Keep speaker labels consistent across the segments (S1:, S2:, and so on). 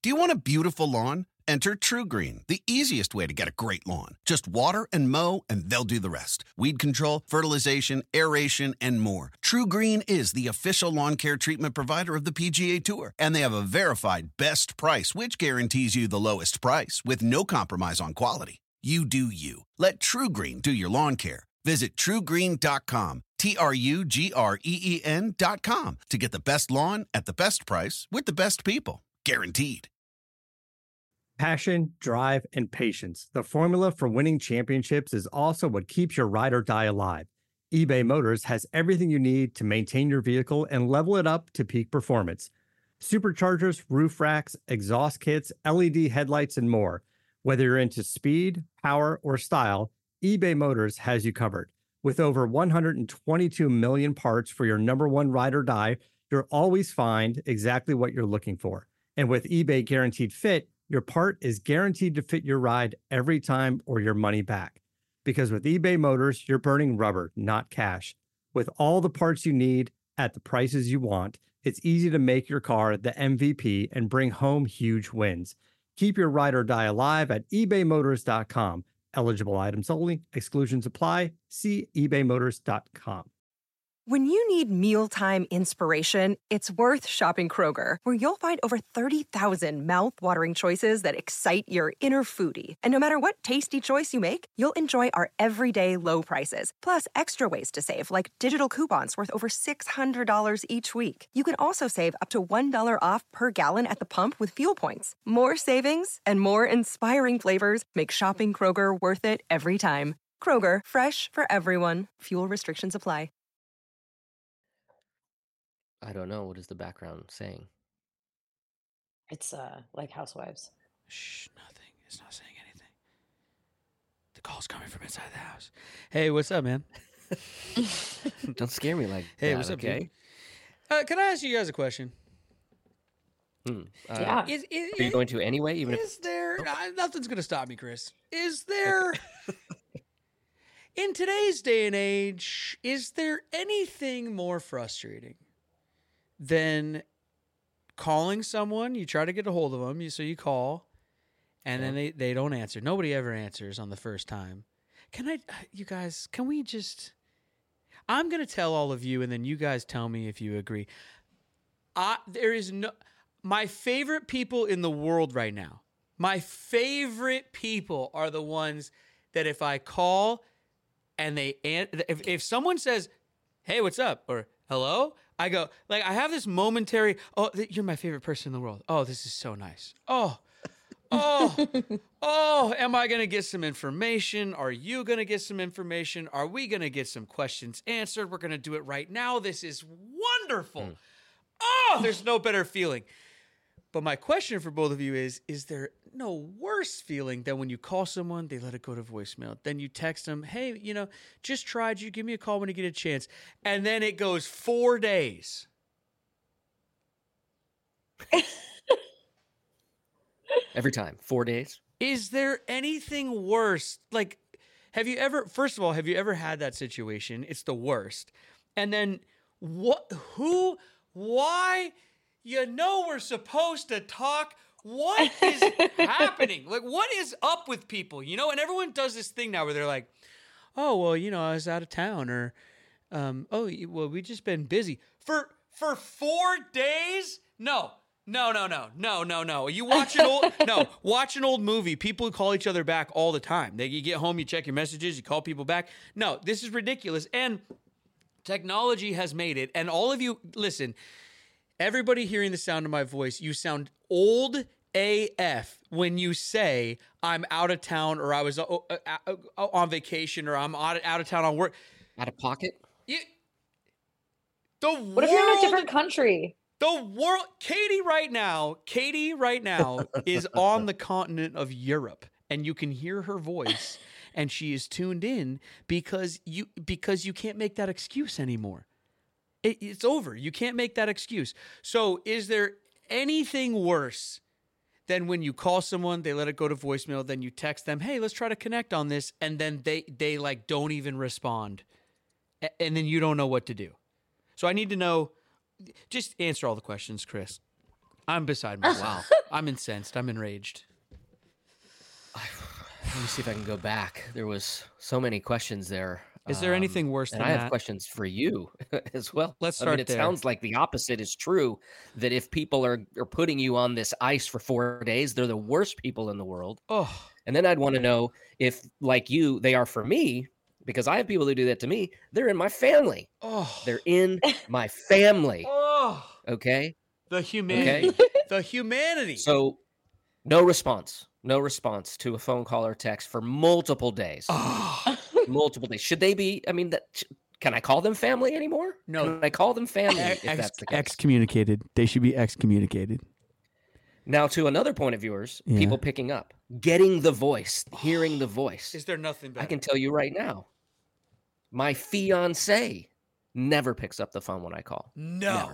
S1: Do you want a beautiful lawn? Enter TruGreen, the easiest way to get a great lawn. Just water and mow, and they'll do the rest. Weed control, fertilization, aeration, and more. TruGreen is the official lawn care treatment provider of the PGA Tour, and they have a verified best price, which guarantees you the lowest price with no compromise on quality. You do you. Let TruGreen do your lawn care. Visit TruGreen.com, TruGreen.com, to get the best lawn at the best price with the best people. Guaranteed.
S2: Passion, drive, and patience. The formula for winning championships is also what keeps your ride or die alive. eBay Motors has everything you need to maintain your vehicle and level it up to peak performance. Superchargers, roof racks, exhaust kits, LED headlights, and more. Whether you're into speed, power, or style, eBay Motors has you covered. With over 122 million parts for your number one ride or die, you'll always find exactly what you're looking for. And with eBay Guaranteed Fit, your part is guaranteed to fit your ride every time or your money back. Because with eBay Motors, you're burning rubber, not cash. With all the parts you need at the prices you want, it's easy to make your car the MVP and bring home huge wins. Keep your ride or die alive at ebaymotors.com. Eligible items only. Exclusions apply. See ebaymotors.com.
S3: When you need mealtime inspiration, it's worth shopping Kroger, where you'll find over 30,000 mouth-watering choices that excite your inner foodie. And no matter what tasty choice you make, you'll enjoy our everyday low prices, plus extra ways to save, like digital coupons worth over $600 each week. You can also save up to $1 off per gallon at the pump with fuel points. More savings and more inspiring flavors make shopping Kroger worth it every time. Kroger, fresh for everyone. Fuel restrictions apply.
S4: I don't know. What is the background saying?
S5: It's like Housewives.
S6: Shh, nothing. It's not saying anything. The call's coming from inside the house. Hey, what's up, man?
S4: Don't scare me like
S6: hey,
S4: that,
S6: what's up,
S4: okay?
S6: Can I ask you guys a question?
S5: Yeah.
S4: Are you going to anyway? Even
S6: is there... nothing's going to stop me, Chris. Is there... in today's day and age, is there anything more frustrating than calling someone? You try to get a hold of them, so you call, and then they don't answer. Nobody ever answers on the first time. You guys, can we just... I'm going to tell all of you, and then you guys tell me if you agree. There is no... My favorite people in the world right now, my favorite people are the ones that if I call and if someone says, hey, what's up? Or hello? I go, like, I have this momentary, oh, you're my favorite person in the world. Oh, this is so nice. Oh, am I going to get some information? Are you going to get some information? Are we going to get some questions answered? We're going to do it right now. This is wonderful. Oh, there's no better feeling. But my question for both of you is there no worse feeling than when you call someone, they let it go to voicemail. Then you text them, hey, just tried you. Give me a call when you get a chance. And then it goes 4 days.
S4: Every time. 4 days.
S6: Is there anything worse? Like, first of all, have you ever had that situation? It's the worst. And then why? We're supposed to talk. What is happening? Like, what is up with people? And everyone does this thing now where they're like, oh, well, I was out of town, or, we just been busy. For 4 days? No. You watch an old movie. People call each other back all the time. You get home, you check your messages, you call people back. No, this is ridiculous. And technology has made it. And all of you, listen, everybody hearing the sound of my voice, you sound old AF when you say I'm out of town, or I was on vacation, or I'm out of town on work.
S4: Out of pocket?
S5: What if you're in a different country?
S6: The world, Katie right now is on the continent of Europe, and you can hear her voice, and she is tuned in because you can't make that excuse anymore. It's over. You can't make that excuse. So is there anything worse than when you call someone, they let it go to voicemail, then you text them, hey, let's try to connect on this, and then they like don't even respond, and then you don't know what to do? So I need to know. Just answer all the questions, Chris. I'm beside myself. I'm incensed. I'm enraged.
S4: Let me see if I can go back. There was so many questions there.
S6: Is there anything worse than
S4: and I have
S6: that?
S4: questions for you as well.
S6: Let's
S4: I mean,
S6: start
S4: it
S6: there.
S4: sounds like the opposite is true, that if people are putting you on this ice for 4 days, they're the worst people in the world.
S6: Oh,
S4: And then I'd want to know if, like you, they are for me, because I have people who do that to me. They're in my family.
S6: oh,
S4: They're in my family.
S6: oh.
S4: Okay?
S6: The humanity.
S4: Okay?
S6: The humanity.
S4: So no response to a phone call or text for multiple days.
S6: Oh.
S4: Multiple days. Should they be? I mean, can I call them family anymore?
S6: No.
S4: Can I call them family if that's the case?
S7: Excommunicated. They should be excommunicated.
S4: Now, to another point of yours,
S7: Yeah.
S4: people picking up, getting the voice, hearing the voice.
S6: Is there nothing better?
S4: I can tell you right now, my fiance never picks up the phone when I call.
S6: No.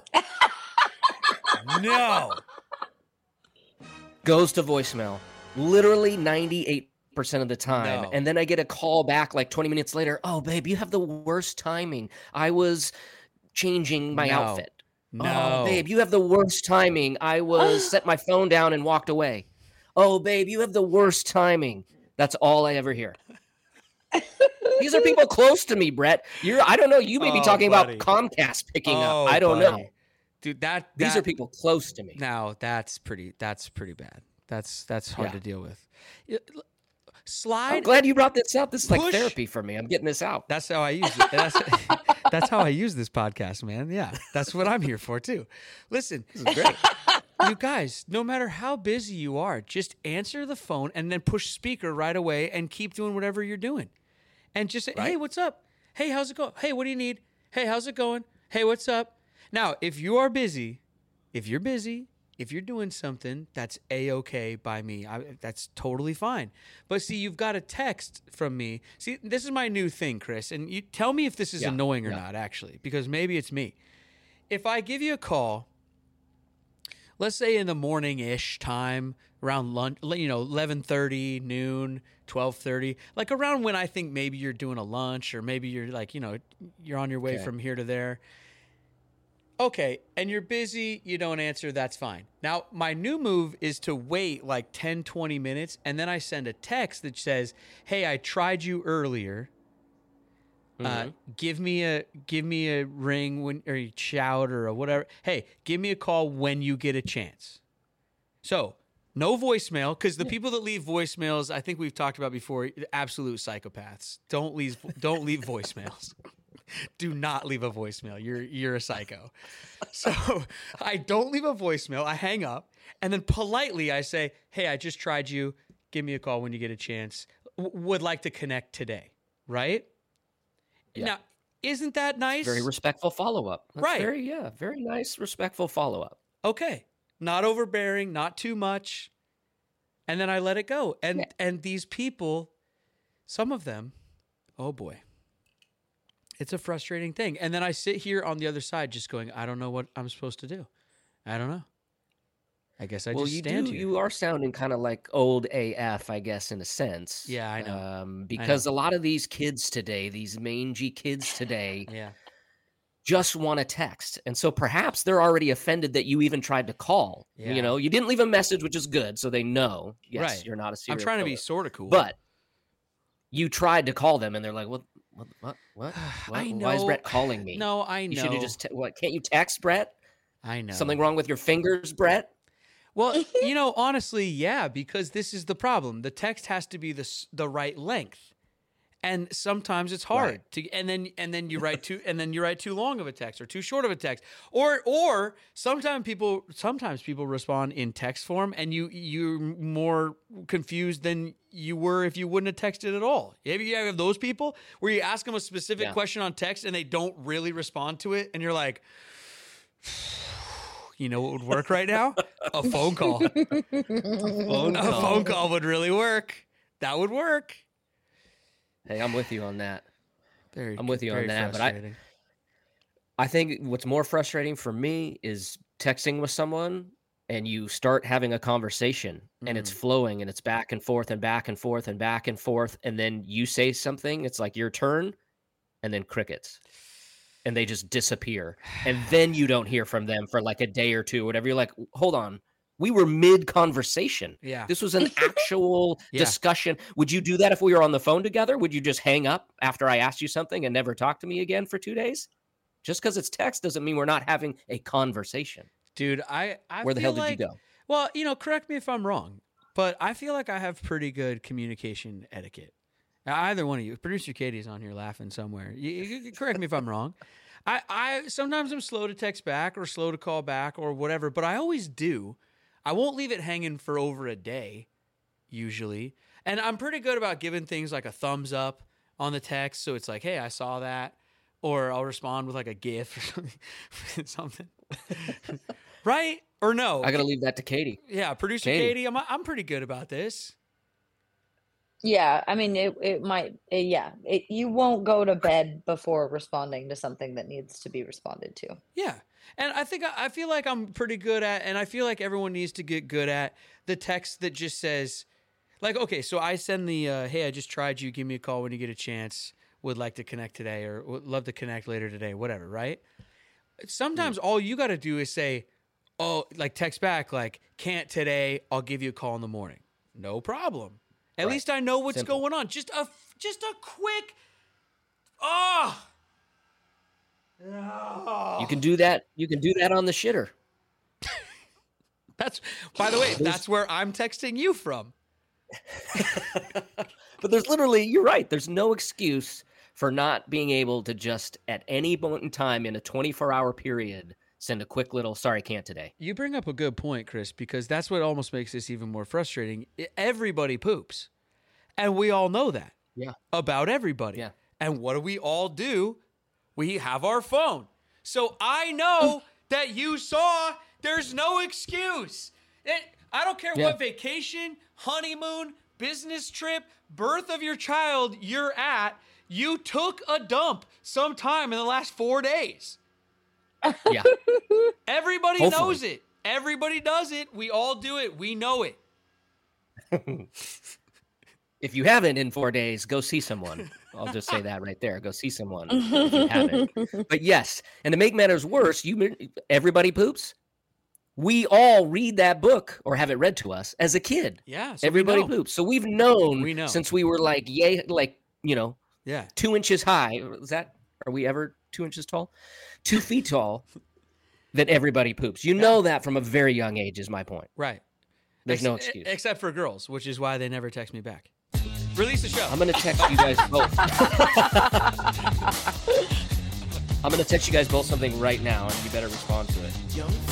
S6: No.
S4: Goes to voicemail, literally 98% of the time.
S6: No.
S4: And then I get a call back like 20 minutes later. Oh, babe, you have the worst timing. I was changing my
S6: No.
S4: outfit.
S6: No.
S4: Oh, babe, you have the worst timing. I was set my phone down and walked away. Oh, babe, you have the worst timing. That's all I ever hear. These are people close to me, Brett. I don't know. You may be
S6: Oh,
S4: talking
S6: buddy.
S4: about Comcast picking
S6: Oh,
S4: up. I don't
S6: buddy.
S4: know.
S6: Dude,
S4: These are people close to me.
S6: Now that's pretty bad. That's hard
S4: Yeah.
S6: to deal with.
S4: I'm
S6: Slide.
S4: glad you brought this up. This is like
S6: Push.
S4: therapy for me. I'm getting this out.
S6: That's how I use it. That's how I use this podcast, man. Yeah, that's what I'm here for too. Listen,
S4: This is great.
S6: you guys, no matter how busy you are, just answer the phone and then push speaker right away and keep doing whatever you're doing. And just say, hey,
S4: Right.
S6: what's up? Hey, how's it going? Hey, what do you need? Hey, how's it going? Hey, what's up? Now, if you're busy, if you're doing something, that's A-okay by me. That's totally fine. But see, you've got a text from me. See, this is my new thing, Chris. And you tell me if this is
S4: Yeah,
S6: annoying or
S4: yeah.
S6: not, actually, because maybe it's me. If I give you a call, let's say in the morning-ish time, around lunch, 11:30, noon, 12:30, like around when I think maybe you're doing a lunch or maybe you're like, you're on your way
S4: Okay.
S6: from here to there. Okay, and you're busy, you don't answer, that's fine. Now, my new move is to wait like 10, 20 minutes, and then I send a text that says, hey, I tried you earlier. Give me a ring when, or you shout or whatever. Hey, give me a call when you get a chance. So no voicemail, because the people that leave voicemails, I think we've talked about before, absolute psychopaths. Don't leave voicemails. Do not leave a voicemail. You're a psycho. So I don't leave a voicemail. I hang up, and then politely I say, hey, I just tried you. Give me a call when you get a chance. Would like to connect today, right?
S4: Yeah.
S6: Now, isn't that nice?
S4: Very respectful follow-up. That's
S6: Right.
S4: Very nice, respectful follow-up.
S6: Okay. Not overbearing, not too much. And then I let it go. And these people, some of them, oh boy. It's a frustrating thing. And then I sit here on the other side just going, I don't know what I'm supposed to do. I don't know. I guess I just stand here.
S4: You are sounding kind of like old AF, I guess, in a sense.
S6: Yeah, I know.
S4: Because a lot of these kids today, these mangy kids today,
S6: Yeah.
S4: just want to text. And so perhaps they're already offended that you even tried to call.
S6: Yeah.
S4: You didn't leave a message, which is good. So they know, yes,
S6: Right.
S4: you're not a serial
S6: I'm trying to be
S4: killer.
S6: sort of cool.
S4: But you tried to call them and they're like, what?
S6: I know.
S4: Why is Brett calling me?
S6: No, I know.
S4: You should have just, what? Can't you text, Brett?
S6: I know.
S4: Something wrong with your fingers, Brett?
S6: Well, honestly, yeah, because this is the problem. The text has to be the right length, and sometimes it's hard to. And then you write too long of a text or too short of a text, or sometimes people respond in text form, and you're more confused than you were if you wouldn't have texted at all. You have those people where you ask them a specific question on text and they don't really respond to it, and you're like. You know what would work right now? A phone call. A phone call would really work. That would work.
S4: Hey, I'm with you on that. I'm with you on
S6: very
S4: that. But
S6: frustrating.
S4: I think what's more frustrating for me is texting with someone and you start having a conversation and it's flowing and it's back and forth and back and forth and back and forth. And then you say something, it's like your turn, and then crickets. and they just disappear. And then you don't hear from them for like a day or two, whatever. You're like, hold on. We were mid-conversation.
S6: Yeah.
S4: This was an actual
S6: Yeah.
S4: discussion. Would you do that if we were on the phone together? Would you just hang up after I asked you something and never talk to me again for 2 days? Just because it's text doesn't mean we're not having a conversation.
S6: Dude, I
S4: Where the
S6: feel
S4: hell did you
S6: like-
S4: go?
S6: Well, correct me if I'm wrong, but I feel like I have pretty good communication etiquette. Now, either one of you, producer Katie's on here laughing somewhere. You correct me if I'm wrong. I sometimes I'm slow to text back or slow to call back or whatever, but I always do. I won't leave it hanging for over a day, usually. And I'm pretty good about giving things like a thumbs up on the text. So it's like, hey, I saw that. Or I'll respond with like a GIF or something. Right? Or no?
S4: I got to leave that to Katie.
S6: Yeah, producer
S4: Katie.
S6: Katie, I'm pretty good about this.
S5: Yeah, I mean, you won't go to bed before responding to something that needs to be responded to.
S6: Yeah. And I feel like I'm pretty good at, and I feel like everyone needs to get good at the text that just says, like, okay, so I send the, hey, I just tried you. Give me a call when you get a chance. Would like to connect today or would love to connect later today, whatever, right? Sometimes all you got to do is say, oh, like text back, like, can't today. I'll give you a call in the morning. No problem. At least I know what's
S4: Simple.
S6: going on. Just a quick,
S4: You can do that. You can do that on the shitter.
S6: That's, by the way, that's where I'm texting you from.
S4: But there's literally, you're right. There's no excuse for not being able to just at any moment in time in a 24-hour period send a quick little, sorry, can't today.
S6: You bring up a good point, Chris, because that's what almost makes this even more frustrating. Everybody poops. And we all know that.
S4: Yeah.
S6: About everybody.
S4: Yeah.
S6: And what do we all do? We have our phone. So I know that you saw there's no excuse. I don't care what vacation, honeymoon, business trip, birth of your child you're at, you took a dump sometime in the last 4 days.
S4: Yeah.
S6: Everybody
S4: Hopefully.
S6: knows it. Everybody does it. We all do it. We know it.
S4: If you haven't in 4 days, go see someone. I'll just say that right there. Go see someone if you haven't. But yes, and to make matters worse, everybody poops. We all read that book or have it read to us as a kid.
S6: Yeah. So
S4: Everybody
S6: we know.
S4: poops. So we've known
S6: We know.
S4: since we were like,
S6: Yeah.
S4: 2 inches high. Are we ever 2 inches tall? 2 feet tall, that everybody poops. You know that from a very young age is my point.
S6: Right.
S4: There's no excuse.
S6: Except for girls, which is why they never text me back. Release the show.
S4: I'm going to text you guys both. I'm going to text you guys both something right now, and you better respond to it.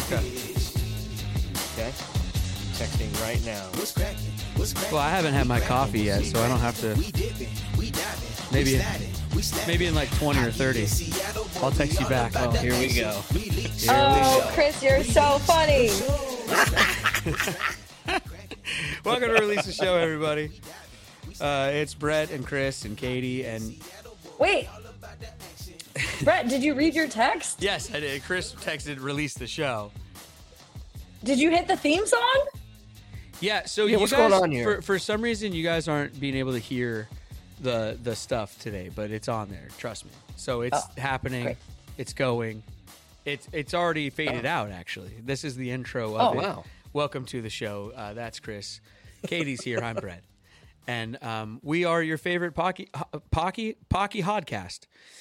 S4: Okay? Texting right now.
S7: Well, I haven't had my coffee yet, so I don't have to. Maybe in like 20 or 30. I'll text you back.
S4: Oh, here we go.
S5: Chris, you're so funny.
S6: Welcome to Release the Show, everybody. It's Brett and Chris and Katie and...
S5: Wait. Brett, did you read your text?
S6: Yes, I did. Chris texted Release the Show.
S5: Did you hit the theme song?
S6: Yeah, so
S4: Yeah,
S6: you
S4: what's
S6: guys,
S4: going on here?
S6: For some reason, you guys aren't being able to hear the stuff today, but it's on there. Trust me. So it's happening.
S5: great.
S6: It's going. It's already faded out, actually. This is the intro of it.
S4: Wow.
S6: Welcome to the show. That's Chris. Katie's here. I'm Brett. And we are your favorite Pocky Hodcast.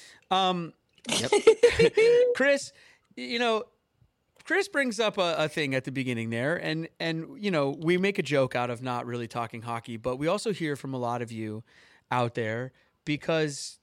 S6: Chris, Chris brings up a thing at the beginning there, and we make a joke out of not really talking hockey, but we also hear from a lot of you out there because,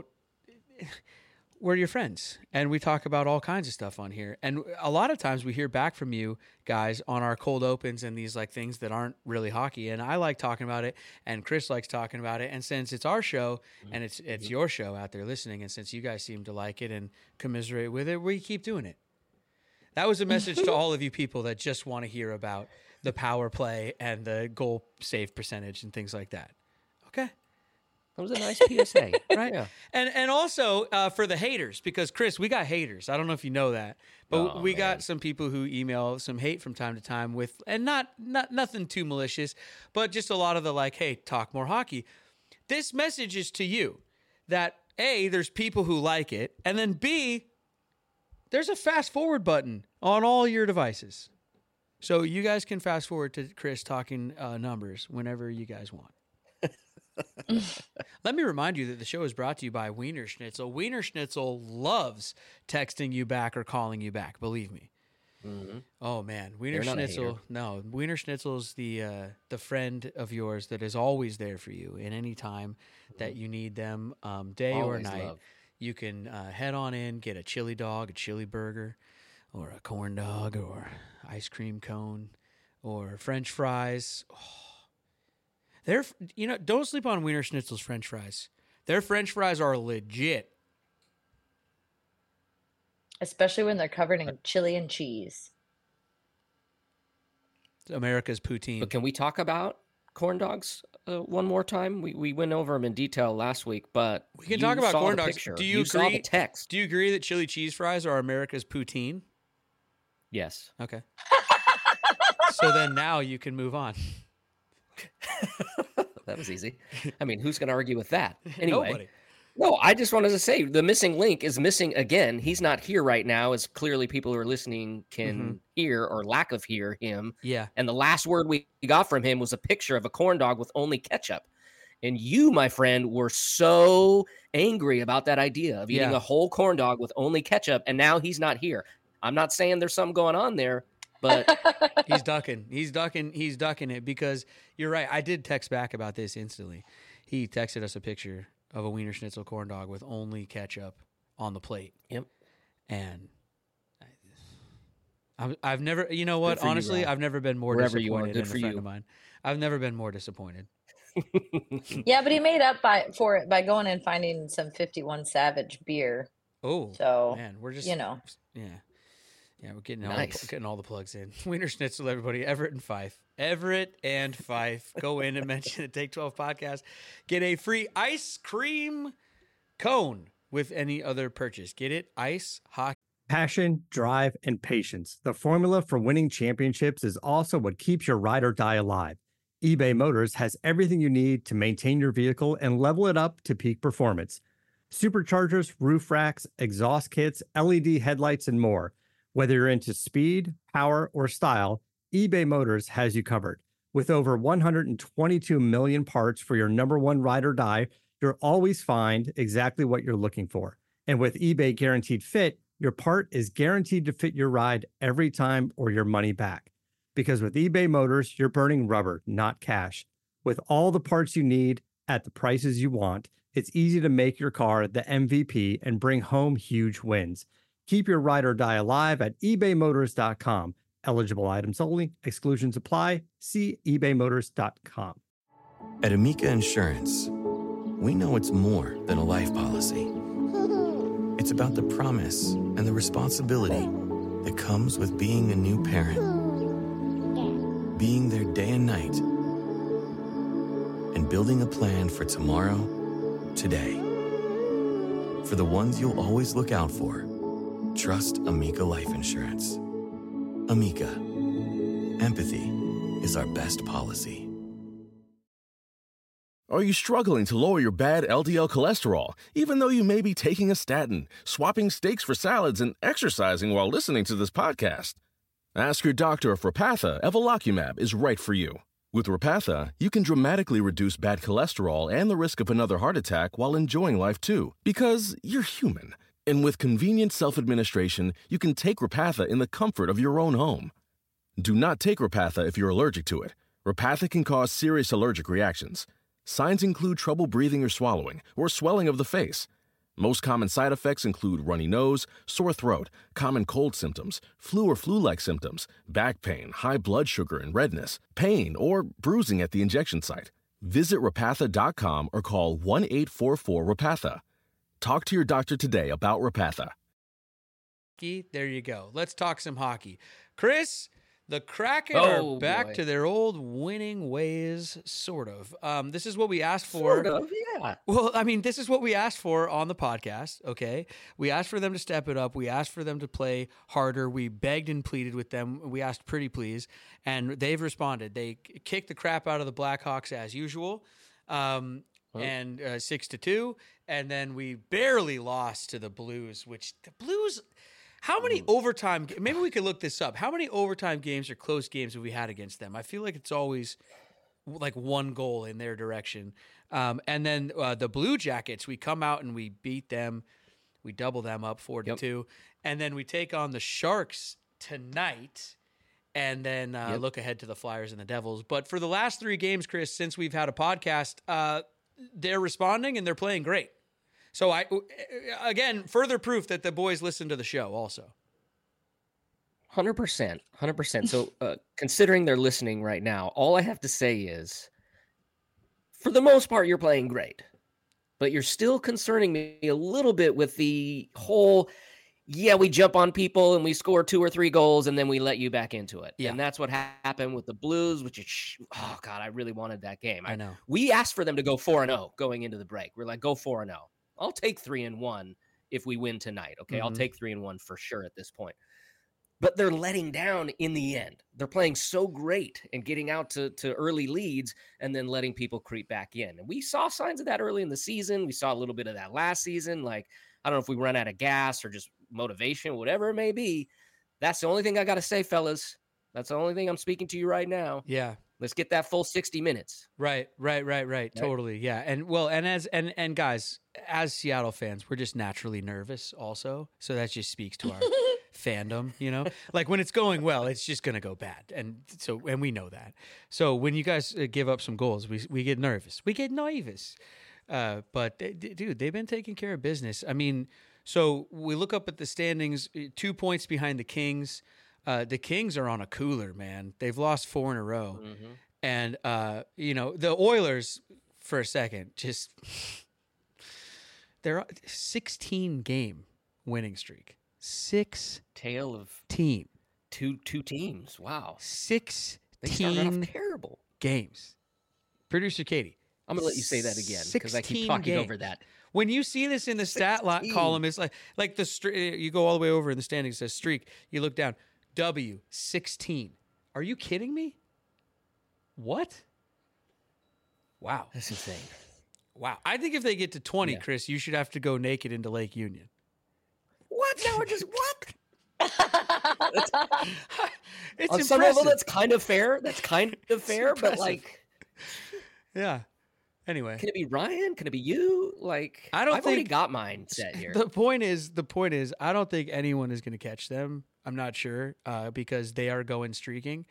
S6: we're your friends and we talk about all kinds of stuff on here. And a lot of times we hear back from you guys on our cold opens and these like things that aren't really hockey. And I like talking about it and Chris likes talking about it. And since it's our show and it's your show out there listening, and since you guys seem to like it and commiserate with it, we keep doing it. That was a message to all of you people that just want to hear about the power play and the goal save percentage and things like that. Okay.
S4: That was a nice PSA.
S6: Right.
S4: Yeah.
S6: And also for the haters, because Chris, we got haters. I don't know if you know that, but we got some people who email some hate from time to time with, and not nothing too malicious, but just a lot of the like, hey, talk more hockey. This message is to you that A, there's people who like it, and then B, there's a fast forward button on all your devices. So you guys can fast forward to Chris talking numbers whenever you guys want. Let me remind you that the show is brought to you by Wiener Schnitzel. Wiener Schnitzel loves texting you back or calling you back, believe me.
S4: Mm-hmm.
S6: Oh man, Wiener
S4: They're not a hater.
S6: Schnitzel. No, Wiener Schnitzel's the friend of yours that is always there for you in any time that you need them, day or
S4: Always
S6: night.
S4: love.
S6: You can head on in, get a chili dog, a chili burger, or a corn dog, or ice cream cone, or French fries. Oh. Don't sleep on Wiener Schnitzel's French fries. Their French fries are legit.
S5: Especially when they're covered in chili and cheese.
S6: It's America's poutine.
S4: But can we talk about corn dogs one more time? We went over them in detail last week, but
S6: We can
S4: you
S6: talk about
S4: saw
S6: corn
S4: the
S6: dogs.
S4: picture.
S6: Do you
S4: saw
S6: agree-
S4: the text?
S6: Do you agree that chili cheese fries are America's poutine?
S4: Yes.
S6: Okay. So then now you can move on.
S4: That was easy. I mean, who's going to argue with that? Anyway.
S6: Nobody.
S4: No, I just wanted to say the missing link is missing again. He's not here right now, as clearly people who are listening can hear or lack of hear him.
S6: Yeah.
S4: And the last word we got from him was a picture of a corn dog with only ketchup. And you, my friend, were so angry about that idea of eating
S6: Yeah.
S4: a whole corn dog with only ketchup. And now he's not here. I'm not saying there's something going on there, but
S6: He's ducking it because you're right. I did text back about this instantly. He texted us a picture of a Wiener Schnitzel corn dog with only ketchup on the plate.
S4: Yep.
S6: And I've never, you know what?
S4: Good for you,
S6: Honestly,
S4: Rob.
S6: I've never been more
S4: Wherever you are,
S6: disappointed
S4: good
S6: in
S4: for
S6: a friend
S4: you.
S6: of mine. I've never been more disappointed.
S5: Yeah, but he made up for it by going and finding some 51 Savage beer.
S6: Oh,
S5: So,
S6: man, we're just,
S5: you know.
S6: yeah. Yeah, we're getting
S4: Nice.
S6: getting all the plugs in. Wiener Schnitzel, everybody. Everett and Fife. Everett and Fife. Go in and mention the Take 12 podcast. Get a free ice cream cone with any other purchase. Get it? Ice, hockey.
S2: Passion, drive, and patience. The formula for winning championships is also what keeps your ride or die alive. eBay Motors has everything you need to maintain your vehicle and level it up to peak performance. Superchargers, roof racks, exhaust kits, LED headlights, and more. Whether you're into speed, power, or style, eBay Motors has you covered. With over 122 million parts for your number one ride or die, you'll always find exactly what you're looking for. And with eBay Guaranteed Fit, your part is guaranteed to fit your ride every time or your money back. Because with eBay Motors, you're burning rubber, not cash. With all the parts you need at the prices you want, it's easy to make your car the MVP and bring home huge wins. Keep your ride or die alive at ebaymotors.com. Eligible items only. Exclusions apply. See ebaymotors.com.
S8: At Amica Insurance, we know it's more than a life policy. It's about the promise and the responsibility that comes with being a new parent. Being there day and night. And building a plan for tomorrow, today. For the ones you'll always look out for, trust Amica Life Insurance. Amica. Empathy is our best policy.
S9: Are you struggling to lower your bad LDL cholesterol, even though you may be taking a statin, swapping steaks for salads, and exercising while listening to this podcast? Ask your doctor if Repatha Evolocumab is right for you. With Repatha, you can dramatically reduce bad cholesterol and the risk of another heart attack while enjoying life too, because you're human. And with convenient self-administration, you can take Repatha in the comfort of your own home. Do not take Repatha if you're allergic to it. Repatha can cause serious allergic reactions. Signs include trouble breathing or swallowing, or swelling of the face. Most common side effects include runny nose, sore throat, common cold symptoms, flu or flu-like symptoms, back pain, high blood sugar and redness, pain, or bruising at the injection site. Visit Repatha.com or call 1-844-REPATHA. Talk to your doctor today about Repatha.
S6: There you go. Let's talk some hockey. Chris, the Kraken
S4: Oh,
S6: are back
S4: boy.
S6: to their old winning ways, sort of. This is what we asked for.
S4: Sort of, yeah.
S6: Well, I mean, this is what we asked for on the podcast, okay? We asked for them to step it up. We asked for them to play harder. We begged and pleaded with them. We asked pretty please, and they've responded. They kicked the crap out of the Blackhawks as usual. and 6-2, and then we barely lost to the Blues. Which the Blues, how many overtime? Maybe we could look this up. How many overtime games or close games have we had against them? I feel like it's always like one goal in their direction. And then the Blue Jackets, we come out and we beat them. We double them up 4-2, and then we take on the Sharks tonight. And then look ahead to the Flyers and the Devils. But for the last 3 games, Chris, since we've had a podcast, they're responding and they're playing great. So again, further proof that the boys listen to the show also.
S4: 100%. So considering they're listening right now, all I have to say is, for the most part, you're playing great. But you're still concerning me a little bit with the whole, we jump on people and we score 2 or 3 goals and then we let you back into it. Yeah. And that's what happened with the Blues, which is, oh God, I really wanted that game.
S6: I know.
S4: We asked for them to go 4-0 going into the break. We're like, go 4-0. I'll take 3-1 if we win tonight. Okay. I'll take 3-1 for sure at this point. But they're letting down in the end. They're playing so great and getting out to early leads and then letting people creep back in. And we saw signs of that early in the season. We saw a little bit of that last season. Like, I don't know if we run out of gas or just motivation, whatever it may be. That's the only thing I got to say, fellas. That's the only thing I'm speaking to you right now.
S6: Yeah.
S4: Let's get that full 60 minutes.
S6: Right. Totally. Yeah. And guys, as Seattle fans, we're just naturally nervous also. So that just speaks to our fandom, like when it's going well, it's just going to go bad. And we know that. So when you guys give up some goals, we get nervous. We get nervous. But dude, they've been taking care of business. I mean, so we look up at the standings, 2 points behind the Kings. The Kings are on a cooler, man. They've lost 4 in a row. Mm-hmm. And, the Oilers, for a second, they're 16-game winning streak. 16
S4: Tale of two teams. Wow.
S6: 16
S4: they started off terrible
S6: games. Producer Katie.
S4: I'm going to let you say that again because I keep talking over that.
S6: When you see this in the stat column, it's like you go all the way over in the standings, it says streak. You look down, W, 16. Are you kidding me? What? Wow.
S4: That's insane.
S6: Wow. I think if they get to 20, Chris, you should have to go naked into Lake Union.
S4: What? Now we're just what?
S6: It's
S4: on some level, that's kind of fair. But like,
S6: yeah. Anyway,
S4: can it be Ryan? Can it be you? Like, I've already got mine set here.
S6: The point is, I don't think anyone is going to catch them. I'm not sure because they are going streaking.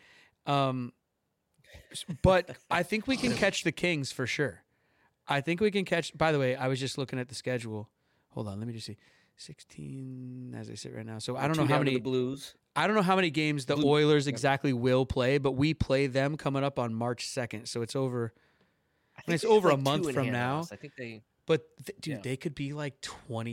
S6: But I think we can catch the Kings for sure. I think we can catch. By the way, I was just looking at the schedule. Hold on, let me just see. 16 as I sit right now. So I don't know how many
S4: Blues.
S6: I don't know how many games the Oilers exactly will play, but we play them coming up on March 2nd. So it's over. It's over a month from now.
S4: I think they.
S6: But they could be like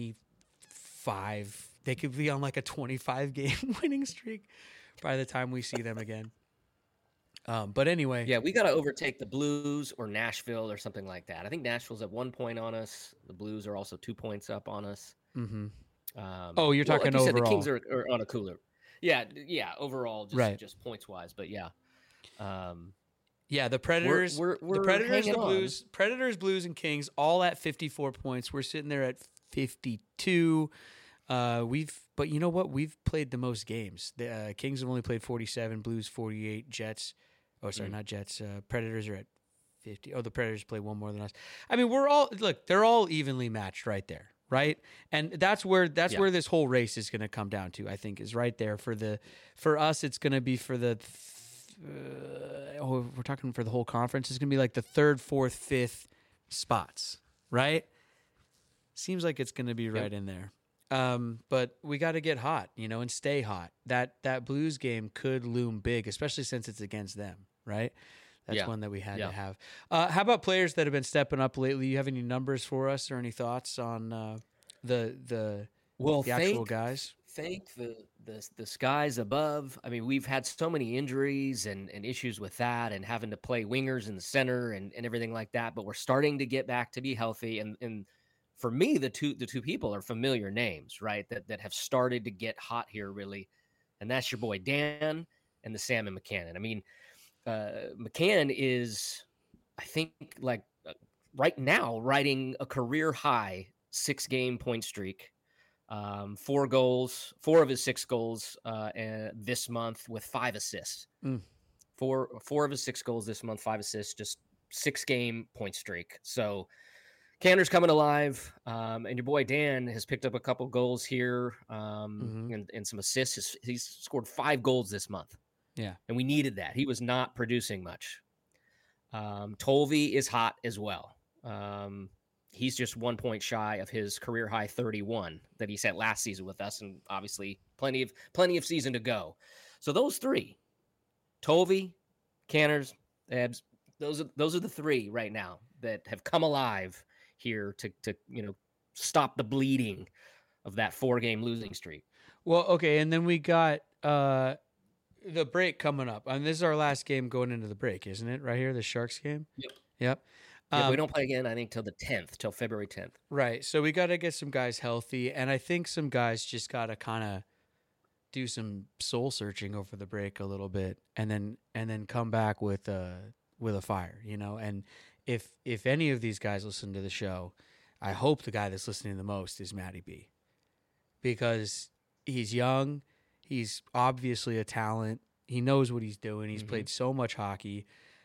S6: 25. They could be on like a 25-game winning streak by the time we see them again. But anyway.
S4: Yeah, we got to overtake the Blues or Nashville or something like that. I think Nashville's at 1 point on us. The Blues are also 2 points up on us.
S6: Mm-hmm. You're talking
S4: like you
S6: overall.
S4: Said, the Kings are on a cooler. Yeah, overall, just points-wise. But yeah.
S6: Yeah, the Predators,
S4: we're
S6: the Predators, the Blues,
S4: on.
S6: Predators, Blues, and Kings all at 54 points. We're sitting there at 52. But you know what? We've played the most games. The Kings have only played 47, Blues 48, Jets. Oh, sorry, not Jets. Predators are at 50. Oh, the Predators play one more than us. I mean, they're all evenly matched right there, right? And that's where this whole race is going to come down to. I think is right there for us. It's going to be for the. We're talking for the whole conference. It's going to be like the 3rd, 4th, 5th spots, right? Seems like it's going to be right in there. But we got to get hot, and stay hot. That Blues game could loom big, especially since it's against them, right? That's one that we had to have. How about players that have been stepping up lately? You have any numbers for us or any thoughts on the actual guys?
S4: Thank the skies above. I mean, we've had so many injuries and issues with that and having to play wingers in the center and everything like that, but we're starting to get back to be healthy. And for me, the two people are familiar names, right? That have started to get hot here, really. And that's your boy Dan and the Sam and McCann. I mean, McCann is, I think, like right now riding a career high 6-game point streak. 4 of his 6 goals this month with 5 assists. 4 of his 6 goals this month, 5 assists, just 6-game point streak. So Canner's coming alive, and your boy Dan has picked up a couple goals here and some assists. He's scored 5 goals this month.
S6: Yeah,
S4: and we needed that. He was not producing much. Tolvey is hot as well. He's just 1 point shy of his career high 31 that he set last season with us, and obviously plenty of season to go. So those 3, Tolvey, Canners, Ebbs, those are the 3 right now that have come alive here to stop the bleeding of that 4-game losing streak.
S6: Well, okay, and then we got the break coming up, and this is our last game going into the break, isn't it? Right here, the Sharks game. Yep.
S4: Yeah, we don't play again, I think, till the 10th, till February 10th.
S6: Right. So we got to get some guys healthy, and I think some guys just got to kind of do some soul searching over the break a little bit, and then come back with a fire, And if any of these guys listen to the show, I hope the guy that's listening the most is Matty B, because he's young, he's obviously a talent, he knows what he's doing, he's played so much hockey.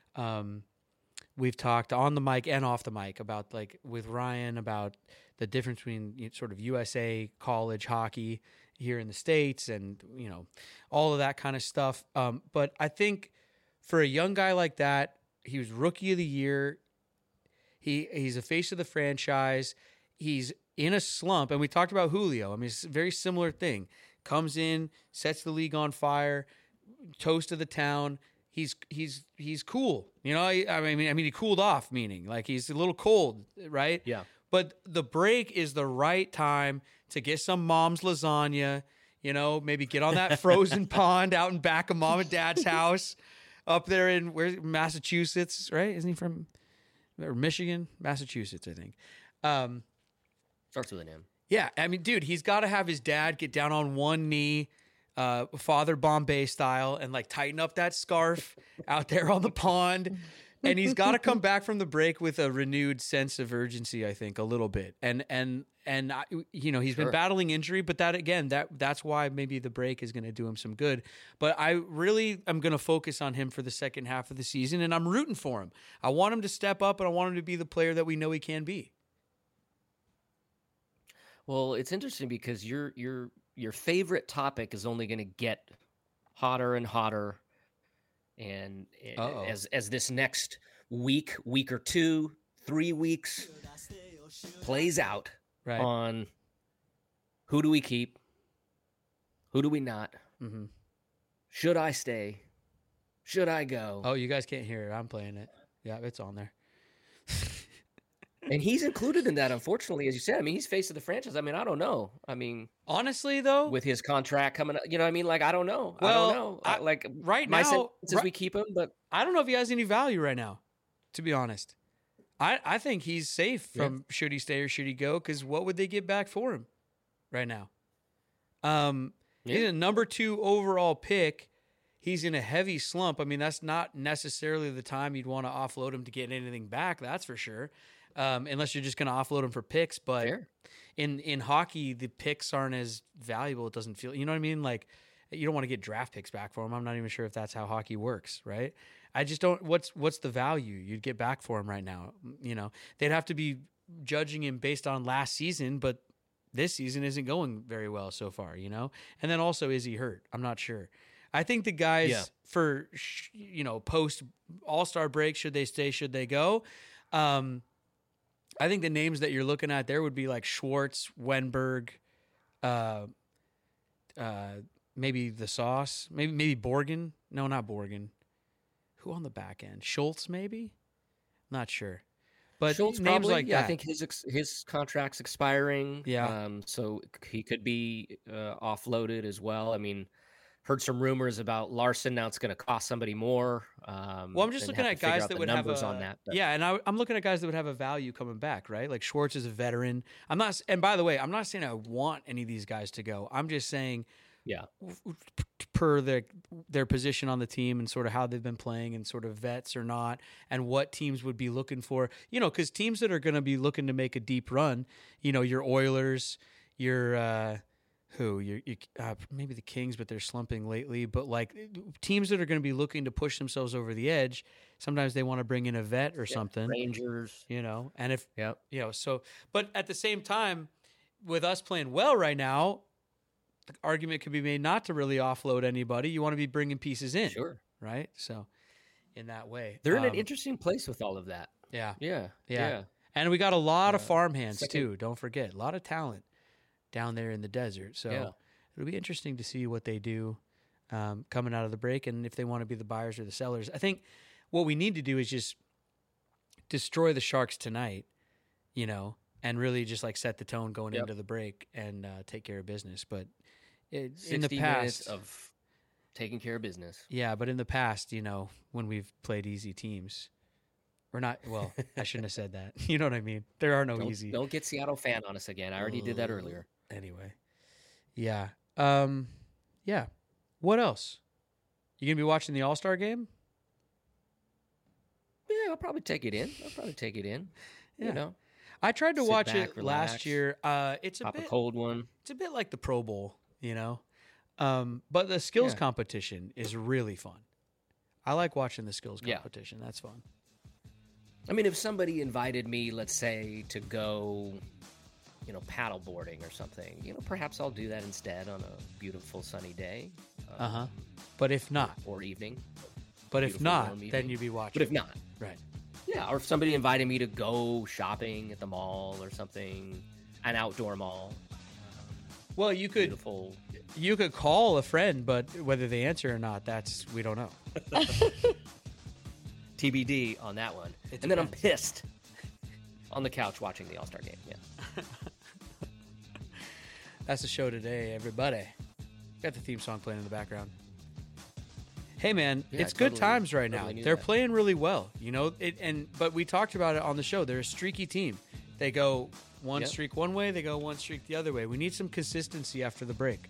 S6: We've talked on the mic and off the mic about, like, with Ryan, about the difference between sort of USA college hockey here in the States and, all of that kind of stuff. But I think for a young guy like that, he was rookie of the year. He's a face of the franchise. He's in a slump. And we talked about Julio. I mean, it's a very similar thing. Comes in, sets the league on fire, toast of the town. He's cool, I mean, he cooled off, meaning like he's a little cold, right?
S4: Yeah.
S6: But the break is the right time to get some mom's lasagna, maybe get on that frozen pond out in back of mom and dad's house up there in Massachusetts, right? Isn't he from Michigan? Massachusetts, I think.
S4: Starts with an M.
S6: Yeah. I mean, dude, he's got to have his dad get down on one knee, Father Bombay style, and like tighten up that scarf out there on the pond. And he's got to come back from the break with a renewed sense of urgency, I think, a little bit. And he's been battling injury, but that's why maybe the break is going to do him some good. But I really am going to focus on him for the second half of the season, and I'm rooting for him. I want him to step up, and I want him to be the player that we know he can be.
S4: Well, it's interesting because your favorite topic is only going to get hotter and hotter, and as this next week or 2, 3 weeks plays out on who do we keep, who do we not, should I stay, should I go?
S6: Oh, you guys can't hear it. I'm playing it. Yeah, it's on there.
S4: And he's included in that, unfortunately, as you said. I mean, he's face of the franchise. I mean, I don't know. I mean,
S6: honestly, though,
S4: with his contract coming up, I mean, like, I don't know.
S6: Well,
S4: I don't know.
S6: Right
S4: my
S6: now,
S4: sense is we keep him, but
S6: I don't know if he has any value right now, to be honest. I think he's safe from should he stay or should he go, because what would they get back for him right now? He's a number 2 overall pick. He's in a heavy slump. I mean, that's not necessarily the time you'd want to offload him to get anything back, that's for sure. Unless you're just going to offload him for picks. But in hockey, the picks aren't as valuable. It doesn't feel, you know what I mean? Like, you don't want to get draft picks back for him. I'm not even sure if that's how hockey works, right? I just don't, what's the value you'd get back for him right now? They'd have to be judging him based on last season, but this season isn't going very well so far, And then also, is he hurt? I'm not sure. I think the guys for, post All-Star break, should they stay, should they go? I think the names that you're looking at there would be like Schwartz, Wenberg, maybe the Sauce, maybe Borgen. No, not Borgen. Who on the back end? Schultz, maybe? Not sure. But
S4: Schultz
S6: names
S4: probably,
S6: like that.
S4: I think his contract's expiring.
S6: Yeah.
S4: So he could be offloaded as well. I mean, heard some rumors about Larson. Now it's going to cost somebody more.
S6: Well, I'm just looking at guys that would have on that. Yeah, and I'm looking at guys that would have a value coming back, right? Like Schwartz is a veteran. And by the way, I'm not saying I want any of these guys to go. I'm just saying
S4: Yeah.
S6: per their position on the team and sort of how they've been playing and sort of vets or not, and what teams would be looking for, because teams that are going to be looking to make a deep run, your Oilers, your maybe the Kings, but they're slumping lately, but like teams that are going to be looking to push themselves over the edge, sometimes they want to bring in a vet or something.
S4: Rangers,
S6: and if, so, but at the same time, with us playing well right now, the argument could be made not to really offload anybody. You want to be bringing pieces in.
S4: Sure.
S6: Right? So in that way.
S4: They're in an interesting place with all of that.
S6: Yeah.
S4: Yeah.
S6: And we got a lot of farmhands too. Don't forget. A lot of talent down there in the desert. So it'll be interesting to see what they do coming out of the break and if they want to be the buyers or the sellers. I think what we need to do is just destroy the Sharks tonight, and really just like set the tone going into the break and take care of business. But in the past
S4: of taking care of business.
S6: Yeah, but in the past, when we've played easy teams, we're not, well, I shouldn't have said that. You know what I mean? There are no easy.
S4: Don't get Seattle fan on us again. I already did that earlier.
S6: Anyway. Yeah. Yeah. What else? You going to be watching the All-Star game?
S4: Yeah, I'll probably take it in.
S6: Yeah. I tried to watch
S4: back,
S6: it
S4: relax,
S6: last year. It's a
S4: cold one.
S6: It's a bit like the Pro Bowl, but the skills competition is really fun. I like watching the skills competition. That's fun.
S4: I mean, if somebody invited me, let's say, to go, paddle boarding or something, perhaps I'll do that instead on a beautiful sunny day.
S6: But if not,
S4: or evening.
S6: But if not, then you'd be watching.
S4: But if not,
S6: right?
S4: Yeah, or if somebody invited me to go shopping at the mall or something, an outdoor mall.
S6: Well, you could call a friend, but whether they answer or not, we don't know.
S4: TBD on that one. And then I'm pissed on the couch watching the All-Star game. Yeah.
S6: That's the show today, everybody. Got the theme song playing in the background. Hey man, it's good times right now. They're playing really well, but we talked about it on the show. They're a streaky team. They go one streak one way, they go one streak the other way. We need some consistency after the break.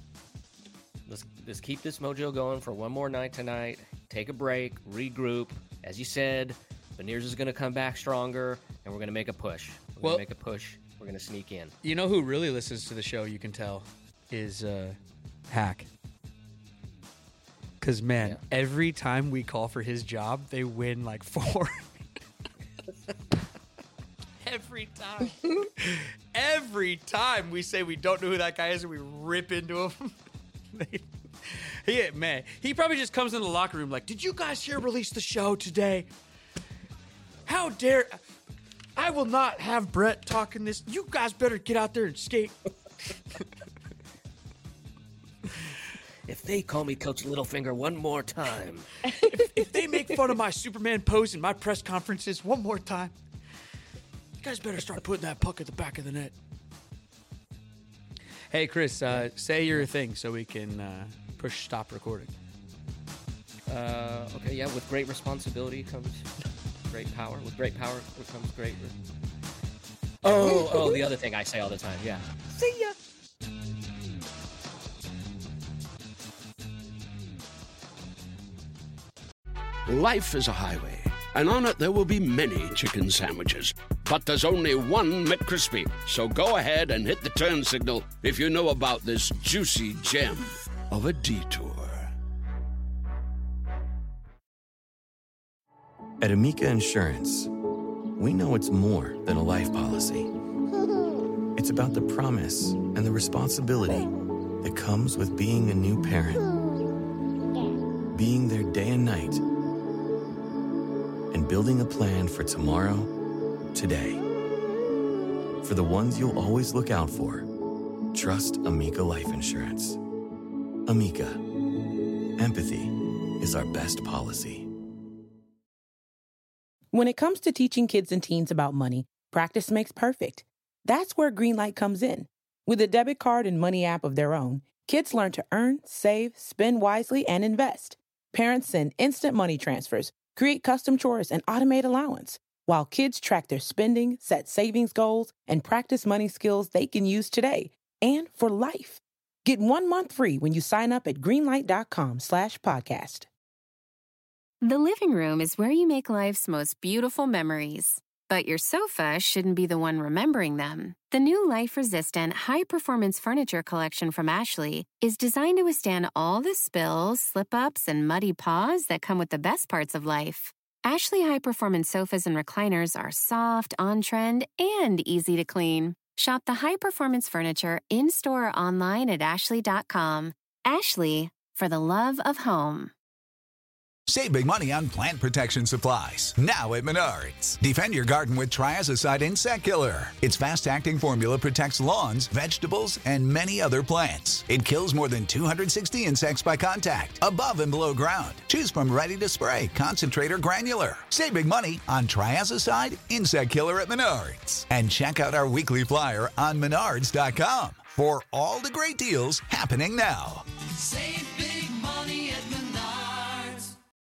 S4: Let's keep this mojo going for one more night tonight. Take a break, regroup. As you said, Beniers is going to come back stronger, and we're going to make a push. We're going to sneak in.
S6: You know who really listens to the show, you can tell, is Hack. Because, man, every time we call for his job, they win like 4. Every time. Every time we say we don't know who that guy is and we rip into him. He probably just comes in the locker room like, did you guys hear release the show today? How dare... I will not have Brett talking this. You guys better get out there and skate.
S4: If they call me Coach Littlefinger one more time.
S6: If they make fun of my Superman pose in my press conferences one more time, you guys better start putting that puck at the back of the net. Hey, Chris, say your thing so we can push stop recording.
S4: Okay, yeah, with great responsibility comes great power. With great power comes great... Oh, the other thing I say all the time, yeah. See ya!
S10: Life is a highway, and on it there will be many chicken sandwiches. But there's only one McCrispy. So go ahead and hit the turn signal if you know about this juicy gem of a detour.
S8: At Amica Insurance, we know it's more than a life policy. It's about the promise and the responsibility that comes with being a new parent. Being there day and night, and building a plan for tomorrow, today. For the ones you'll always look out for, trust Amica Life Insurance. Amica, empathy is our best policy.
S11: When it comes to teaching kids and teens about money, practice makes perfect. That's where Greenlight comes in. With a debit card and money app of their own, kids learn to earn, save, spend wisely, and invest. Parents send instant money transfers, create custom chores, and automate allowance, while kids track their spending, set savings goals, and practice money skills they can use today and for life. Get 1 month free when you sign up at greenlight.com/podcast.
S12: The living room is where you make life's most beautiful memories. But your sofa shouldn't be the one remembering them. The new life-resistant, high-performance furniture collection from Ashley is designed to withstand all the spills, slip-ups, and muddy paws that come with the best parts of life. Ashley high-performance sofas and recliners are soft, on-trend, and easy to clean. Shop the high-performance furniture in-store or online at ashley.com. Ashley, for the love of home.
S13: Save big money on plant protection supplies, now at Menards. Defend your garden with Triazicide Insect Killer. Its fast-acting formula protects lawns, vegetables, and many other plants. It kills more than 260 insects by contact, above and below ground. Choose from ready to spray, concentrate, or granular. Save big money on Triazicide Insect Killer at Menards. And check out our weekly flyer on menards.com for all the great deals happening now.
S14: Save